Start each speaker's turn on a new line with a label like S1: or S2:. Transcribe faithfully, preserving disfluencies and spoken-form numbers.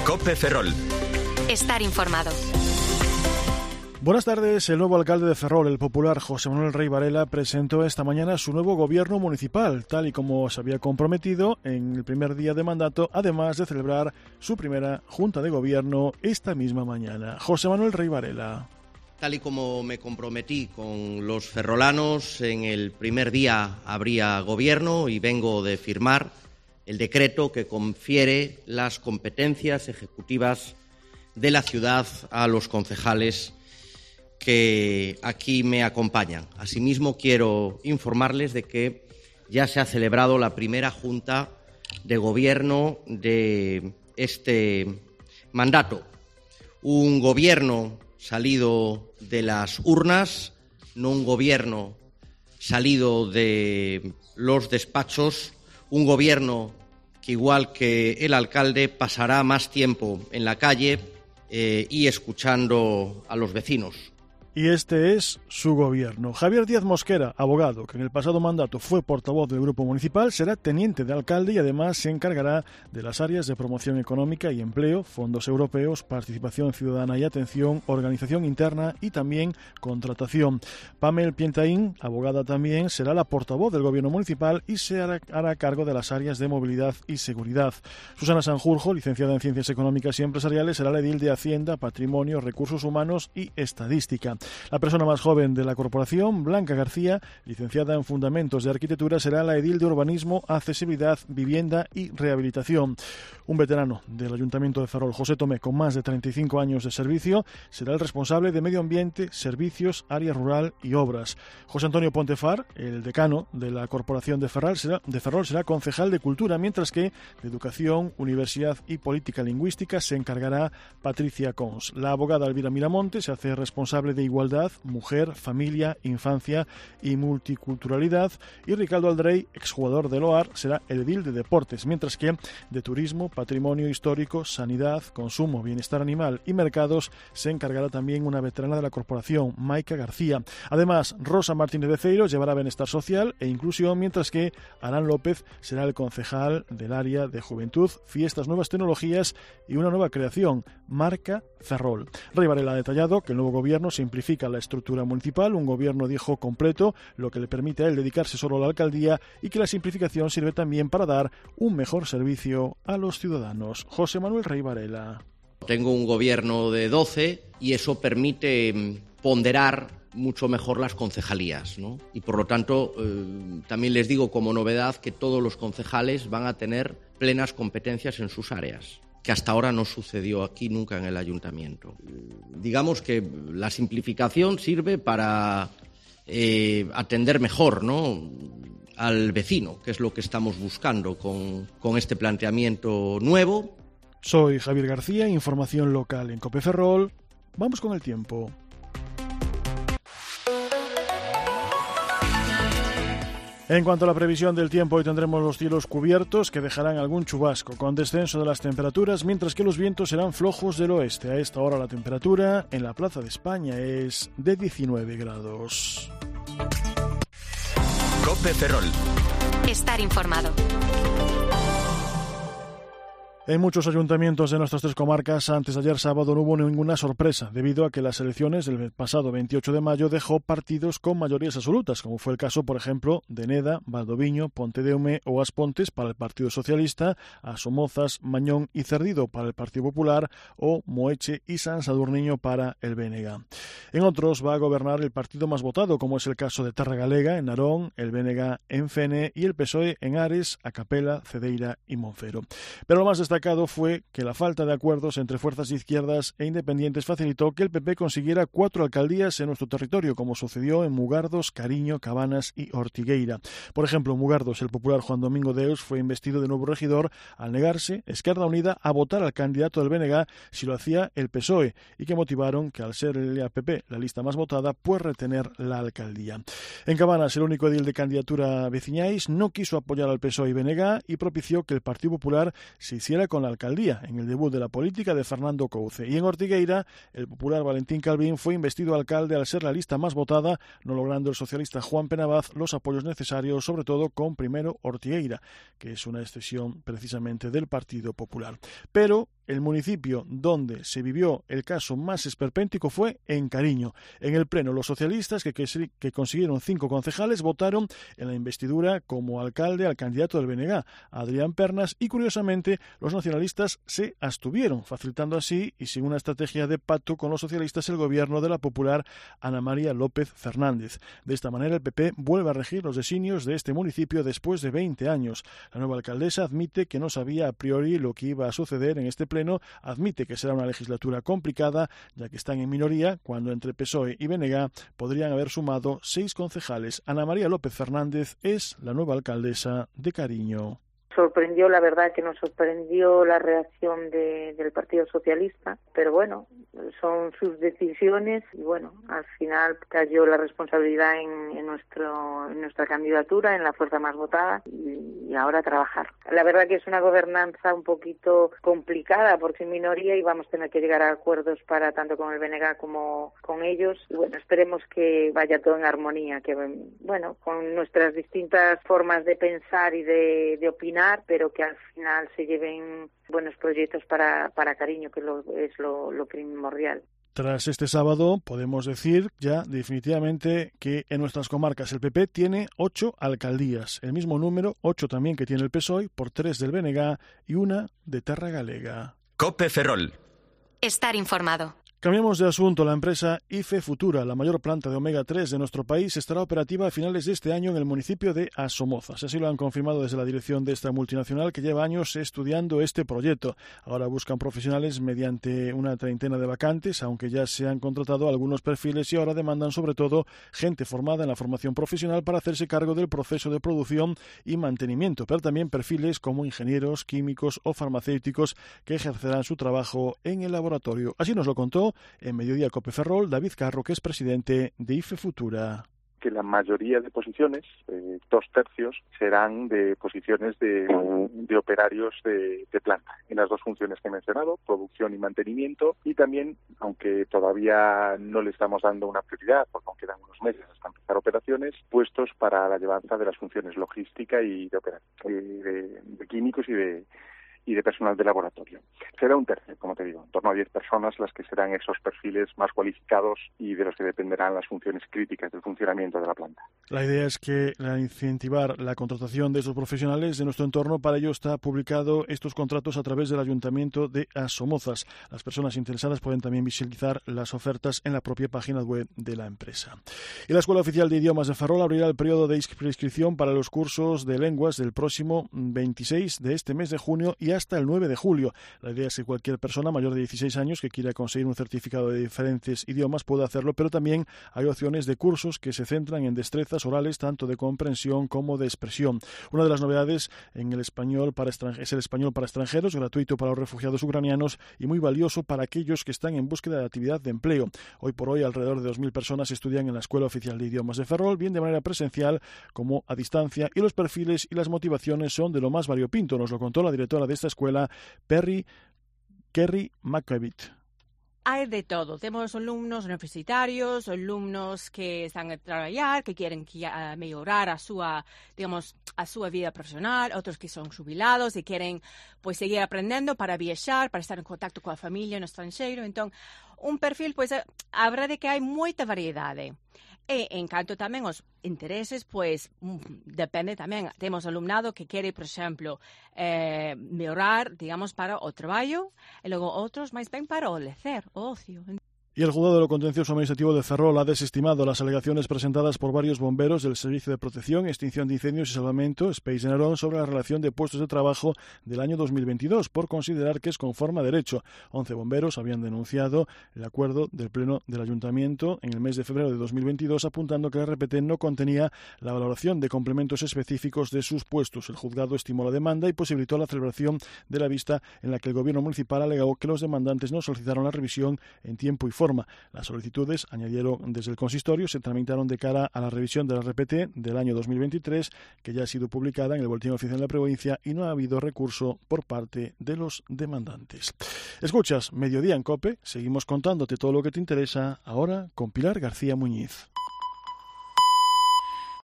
S1: COPE Ferrol.
S2: Estar informado.
S3: Buenas tardes. El nuevo alcalde de Ferrol, el popular José Manuel Rey Varela, presentó esta mañana su nuevo gobierno municipal, tal y como se había comprometido en el primer día de mandato, además de celebrar su primera junta de gobierno esta misma mañana. José Manuel Rey Varela.
S4: Tal y como me comprometí con los ferrolanos, en el primer día habría gobierno y vengo de firmar el decreto que confiere las competencias ejecutivas de la ciudad a los concejales que aquí me acompañan. Asimismo, quiero informarles de que ya se ha celebrado la primera junta de gobierno de este mandato. Un gobierno salido de las urnas, no un gobierno salido de los despachos, un gobierno que, igual que el alcalde, pasará más tiempo en la calle eh, y escuchando a los vecinos.
S3: Y este es su gobierno. Javier Díaz Mosquera, abogado, que en el pasado mandato fue portavoz del Grupo Municipal, será teniente de alcalde y además se encargará de las áreas de promoción económica y empleo, fondos europeos, participación ciudadana y atención, organización interna y también contratación. Pamel Pientaín, abogada también, será la portavoz del Gobierno Municipal y se hará, hará cargo de las áreas de movilidad y seguridad. Susana Sanjurjo, licenciada en Ciencias Económicas y Empresariales, será la edil de Hacienda, Patrimonio, Recursos Humanos y Estadística. La persona más joven de la corporación, Blanca García, licenciada en Fundamentos de Arquitectura, será la edil de Urbanismo, Accesibilidad, Vivienda y Rehabilitación. Un veterano del Ayuntamiento de Ferrol, José Tomé, con más de treinta y cinco años de servicio, será el responsable de Medio Ambiente, Servicios, Área Rural y Obras. José Antonio Pontefar, el decano de la Corporación de Ferrol, será, de Ferrol, será concejal de Cultura, mientras que de Educación, Universidad y Política Lingüística se encargará Patricia Cons. La abogada Elvira Miramonte se hace responsable de Igualdad, Mujer, Familia, Infancia y Multiculturalidad, y Ricardo Aldrey, exjugador del O A R, será el edil de Deportes, mientras que de Turismo, Patrimonio Histórico, Sanidad, Consumo, Bienestar Animal y Mercados se encargará también una veterana de la corporación, Maica García. Además, Rosa Martínez de Ceiros llevará Bienestar Social e Inclusión, mientras que Arán López será el concejal del área de Juventud, Fiestas, Nuevas Tecnologías y una nueva creación, Marca Ferrol. Rey Varela ha detallado que el nuevo gobierno simplifica la estructura municipal, un gobierno, dijo, completo, lo que le permite a él dedicarse solo a la alcaldía, y que la simplificación sirve también para dar un mejor servicio a los ciudadanos. José Manuel Rey Varela.
S4: Tengo un gobierno de doce y eso permite ponderar mucho mejor las concejalías, ¿no? Y por lo tanto, eh, también les digo como novedad que todos los concejales van a tener plenas competencias en sus áreas, que hasta ahora no sucedió aquí nunca en el ayuntamiento. Digamos que la simplificación sirve para eh, atender mejor, ¿no?, al vecino, que es lo que estamos buscando con, con este planteamiento nuevo.
S3: Soy Javier García, información local en COPE Ferrol. Vamos con el tiempo. En cuanto a la previsión del tiempo, hoy tendremos los cielos cubiertos que dejarán algún chubasco con descenso de las temperaturas, mientras que los vientos serán flojos del oeste. A esta hora la temperatura en la Plaza de España es de diecinueve grados.
S1: COPE Ferrol.
S2: Estar informado.
S3: En muchos ayuntamientos de nuestras tres comarcas, antes de ayer sábado no hubo ninguna sorpresa, debido a que las elecciones del pasado veintiocho de mayo dejó partidos con mayorías absolutas, como fue el caso, por ejemplo, de Neda, Valdoviño, Pontedeume o Aspontes para el Partido Socialista, a Somozas, Mañón y Cerdido para el Partido Popular, o Moeche y San Sadurniño para el B N G. En otros va a gobernar el partido más votado, como es el caso de Terra Galega en Narón, el B N G en Fene y el P S O E en Ares, Acapela, Cedeira y Monfero. Pero lo más destacado fue que la falta de acuerdos entre fuerzas izquierdas e independientes facilitó que el P P consiguiera cuatro alcaldías en nuestro territorio, como sucedió en Mugardos, Cariño, Cabanas y Ortigueira. Por ejemplo, en Mugardos, el popular Juan Domingo Deus fue investido de nuevo regidor al negarse Esquerda Unida a votar al candidato del B N G si lo hacía el P S O E, y que motivaron que, al ser el P P la lista más votada, pues retener la alcaldía. En Cabanas, el único edil de candidatura veciñais no quiso apoyar al P S O E y B N G y propició que el Partido Popular se hiciera con la alcaldía en el debut de la política de Fernando Couce. Y en Ortigueira, el popular Valentín Calvín fue investido alcalde al ser la lista más votada, no logrando el socialista Juan Penabaz los apoyos necesarios, sobre todo con Primero Ortigueira, que es una excesión precisamente del Partido Popular. Pero El municipio donde se vivió el caso más esperpéntico fue en Cariño. En el pleno, los socialistas, que, que, que consiguieron cinco concejales, votaron en la investidura como alcalde al candidato del B N G, Adrián Pernas, y curiosamente los nacionalistas se abstuvieron, facilitando así y sin una estrategia de pacto con los socialistas el gobierno de la popular Ana María López Fernández. De esta manera, el P P vuelve a regir los designios de este municipio después de veinte años. La nueva alcaldesa admite que no sabía a priori lo que iba a suceder en este pleno, admite que será una legislatura complicada, ya que están en minoría, cuando entre P S O E y B N G podrían haber sumado seis concejales. Ana María López Fernández es la nueva alcaldesa de Cariño.
S1: Sorprendió, la verdad que nos sorprendió la reacción de, del Partido Socialista, pero bueno, son sus decisiones y bueno, al final cayó la responsabilidad en, en, nuestro, en nuestra candidatura, en la fuerza más votada y, y ahora a trabajar. La verdad que es una gobernanza un poquito complicada por ser minoría y vamos a tener que llegar a acuerdos para tanto con el B N G como con ellos y bueno, esperemos que vaya todo en armonía, que bueno, con nuestras distintas formas de pensar y de, de opinar, pero que al final se lleven buenos proyectos para, para Cariño, que lo, es lo, lo primordial.
S3: Tras este sábado, podemos decir ya definitivamente que en nuestras comarcas el P P tiene ocho alcaldías, el mismo número, ocho también que tiene el P S O E, por tres del B N G y una de Terra Galega.
S2: Cope Ferrol. Estar informado.
S3: Cambiamos de asunto. La empresa IFE Futura, la mayor planta de omega tres de nuestro país, estará operativa a finales de este año en el municipio de Asomozas. Así lo han confirmado desde la dirección de esta multinacional, que lleva años estudiando este proyecto. Ahora buscan profesionales mediante una treintena de vacantes, aunque ya se han contratado algunos perfiles y ahora demandan sobre todo gente formada en la formación profesional para hacerse cargo del proceso de producción y mantenimiento, pero también perfiles como ingenieros, químicos o farmacéuticos que ejercerán su trabajo en el laboratorio. Así nos lo contó en Mediodía Cope Ferrol David Carro, que es presidente de IFE Futura.
S5: Que la mayoría de posiciones, eh, dos tercios, serán de posiciones de, de operarios de, de planta, en las dos funciones que he mencionado, producción y mantenimiento, y también, aunque todavía no le estamos dando una prioridad, porque aún quedan unos meses hasta empezar operaciones, puestos para la llevanza de las funciones logística y de, operar, eh, de, de químicos y de y de personal de laboratorio. Será un tercio, como te digo, en torno a diez personas las que serán esos perfiles más cualificados y de los que dependerán las funciones críticas del funcionamiento de la planta.
S3: La idea es que la incentivar la contratación de esos profesionales de nuestro entorno. Para ello está publicado estos contratos a través del Ayuntamiento de Asomozas. Las personas interesadas pueden también visualizar las ofertas en la propia página web de la empresa. Y la Escuela Oficial de Idiomas de Ferrol abrirá el periodo de prescripción para los cursos de lenguas del próximo veintiséis de este mes de junio y hasta el nueve de julio. La idea es que cualquier persona mayor de dieciséis años que quiera conseguir un certificado de diferentes idiomas pueda hacerlo, pero también hay opciones de cursos que se centran en destrezas orales tanto de comprensión como de expresión. Una de las novedades en el español para es el español para extranjeros, gratuito para los refugiados ucranianos y muy valioso para aquellos que están en búsqueda de actividad de empleo. Hoy por hoy alrededor de dos mil personas estudian en la Escuela Oficial de Idiomas de Ferrol, bien de manera presencial como a distancia, y los perfiles y las motivaciones son de lo más variopinto. Nos lo contó la directora de esta escuela, Perry Kerry McCavitt.
S6: Hay de todo. Tenemos alumnos universitarios, alumnos que están a trabajar, que quieren uh, mejorar a su, uh, digamos, a su vida profesional, otros que son jubilados y quieren pues seguir aprendiendo para viajar, para estar en contacto con la familia en el extranjero. Entonces, un perfil, pues, habrá de que hay mucha variedad. E en canto tamén os intereses, pois depende tamén. Temos alumnado que quere, por exemplo, eh, mellorar, digamos, para o traballo e logo outros máis ben para o lecer, o ocio.
S3: Y el juzgado de lo contencioso administrativo de Ferrol ha desestimado las alegaciones presentadas por varios bomberos del Servicio de Protección, Extinción de Incendios y Salvamento, Space Nerón, sobre la relación de puestos de trabajo del año dos mil veintidós, por considerar que es conforme a derecho. Once bomberos habían denunciado el acuerdo del Pleno del Ayuntamiento en el mes de febrero de dos mil veintidós, apuntando que la R P T no contenía la valoración de complementos específicos de sus puestos. El juzgado estimó la demanda y posibilitó la celebración de la vista, en la que el Gobierno municipal alegó que los demandantes no solicitaron la revisión en tiempo y forma. Las solicitudes, añadieron desde el consistorio, se tramitaron de cara a la revisión de la R P T del año dos mil veintitrés, que ya ha sido publicada en el Boletín Oficial de la Provincia, y no ha habido recurso por parte de los demandantes. Escuchas Mediodía en COPE, seguimos contándote todo lo que te interesa, ahora con Pilar García Muñiz.